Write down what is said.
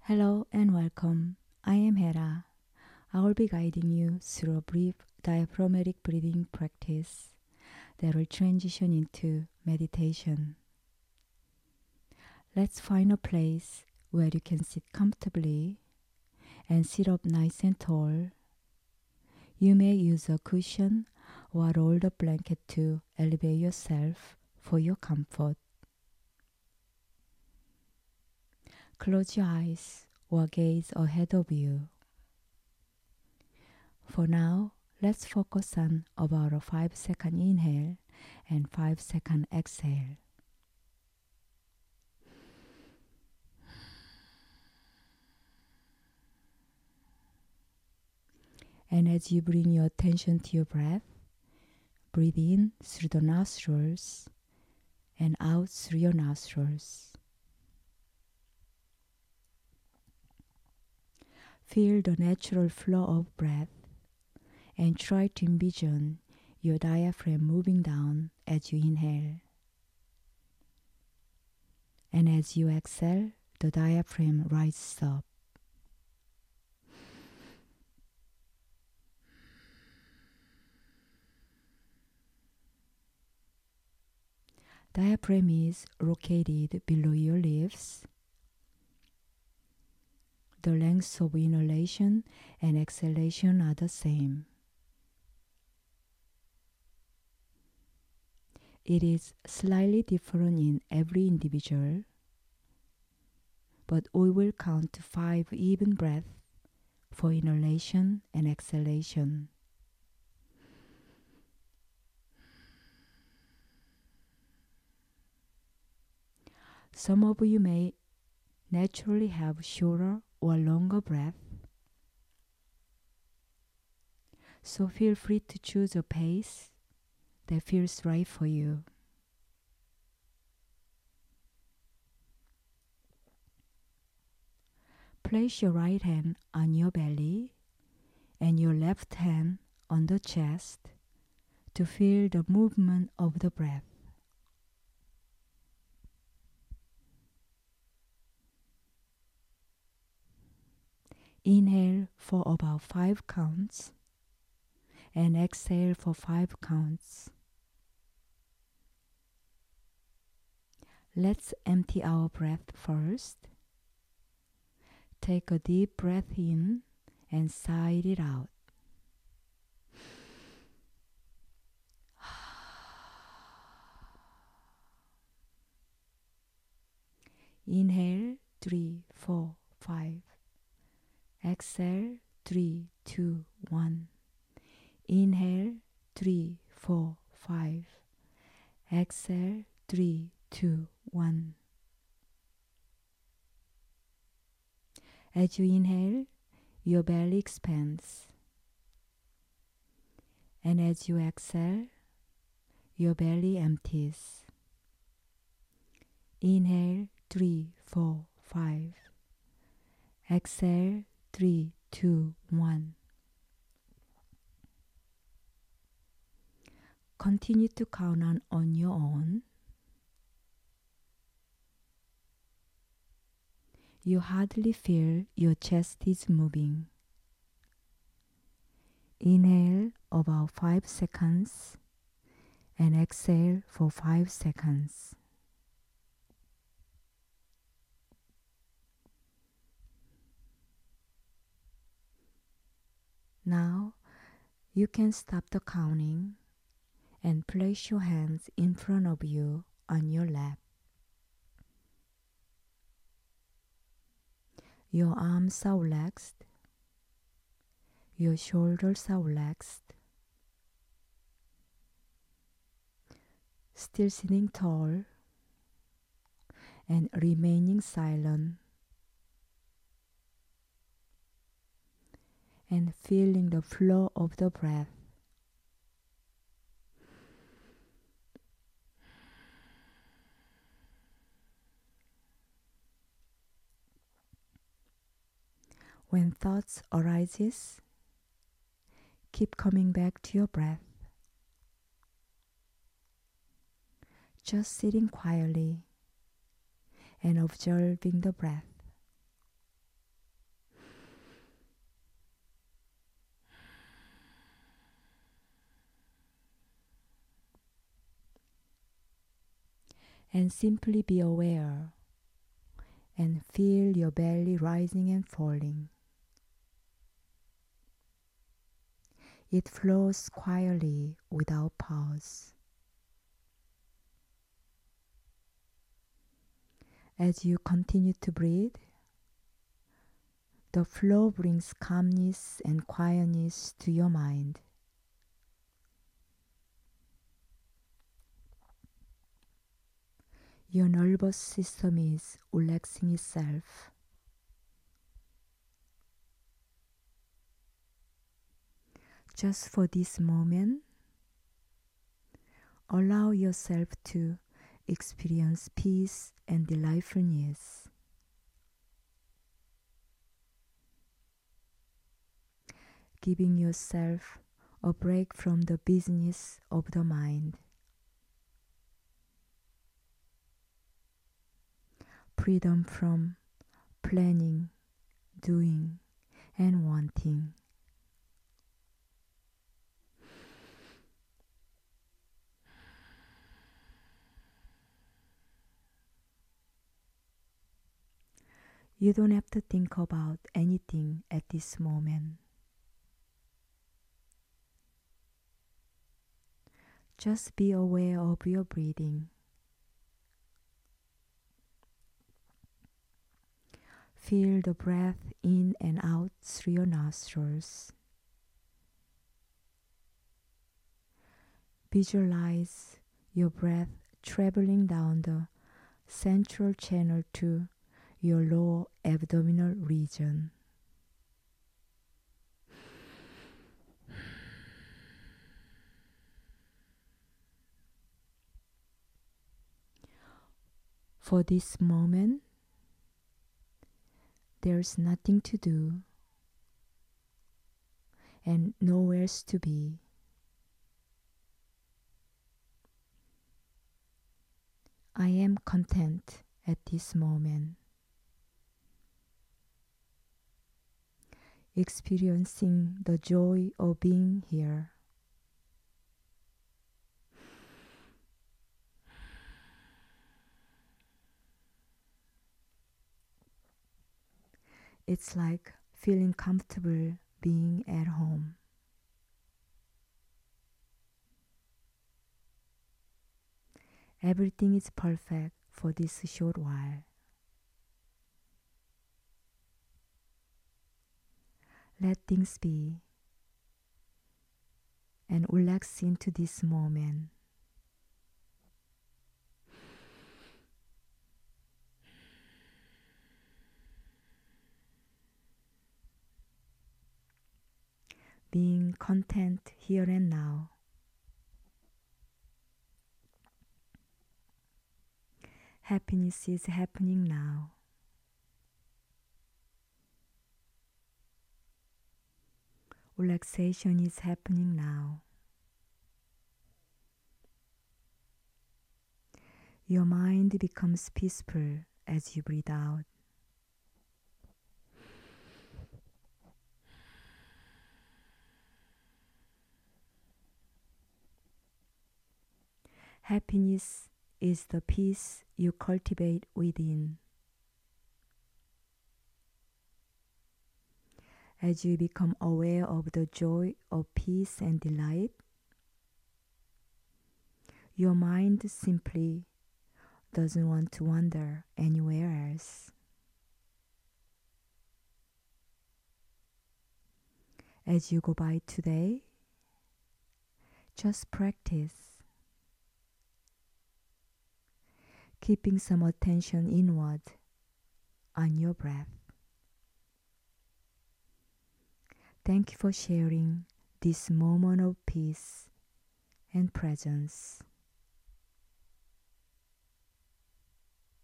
Hello and welcome. I am Hera. I will be guiding you through a brief diaphragmatic breathing practice that will transition into meditation. Let's find a place where you can sit comfortably and sit up nice and tall. You may use a cushion or roll the blanket to elevate yourself for your comfort. Close your eyes or gaze ahead of you. For now, let's focus on about a 5-second inhale and 5-second exhale. And as you bring your attention to your breath, breathe in through the nostrils and out through your nostrils. Feel the natural flow of breath and try to envision your diaphragm moving down as you inhale. And as you exhale, the diaphragm rises up. Diaphragm is located below your lips. The lengths of inhalation and exhalation are the same. It is slightly different in every individual, but we will count to 5 even breaths for inhalation and exhalation. Some of you may naturally have shorter or longer breath, so feel free to choose a pace that feels right for you. Place your right hand on your belly and your left hand on the chest to feel the movement of the breath. Inhale for about 5 counts and exhale for 5 counts. Let's empty our breath first. Take a deep breath in and sigh it out. Inhale 3, 4, 5. Exhale 3, 2, 1. Inhale 3, 4, 5. Exhale 3, 2, 1. As you inhale, your belly expands. And as you exhale, your belly empties. Inhale 3, 4, 5. Exhale 3, 2, 1. Continue to count on your own. You hardly feel your chest is moving. Inhale about 5 seconds and exhale for 5 seconds. Now you can stop the counting and place your hands in front of you on your lap. Your arms are relaxed. Your shoulders are relaxed. Still sitting tall and remaining silent and feeling the flow of the breath. When thoughts arises, keep coming back to your breath. Just sitting quietly and observing the breath. And simply be aware and feel your belly rising and falling. It flows quietly without pause. As you continue to breathe, the flow brings calmness and quietness to your mind. Your nervous system is relaxing itself. Just for this moment, allow yourself to experience peace and delightfulness. Giving yourself a break from the business of the mind. Freedom from planning, doing, and wanting. You don't have to think about anything at this moment. Just be aware of your breathing. Feel the breath in and out through your nostrils. Visualize your breath traveling down the central channel to your lower abdominal region. For this moment, there's nothing to do and nowhere to be. I am content at this moment, experiencing the joy of being here. It's like feeling comfortable being at home. Everything is perfect for this short while. Let things be and relax into this moment. Being content here and now. Happiness is happening now. Relaxation is happening now. Your mind becomes peaceful as you breathe out. Happiness is the peace you cultivate within. As you become aware of the joy of peace and delight, your mind simply doesn't want to wander anywhere else. As you go by today, just practice keeping some attention inward on your breath. Thank you for sharing this moment of peace and presence.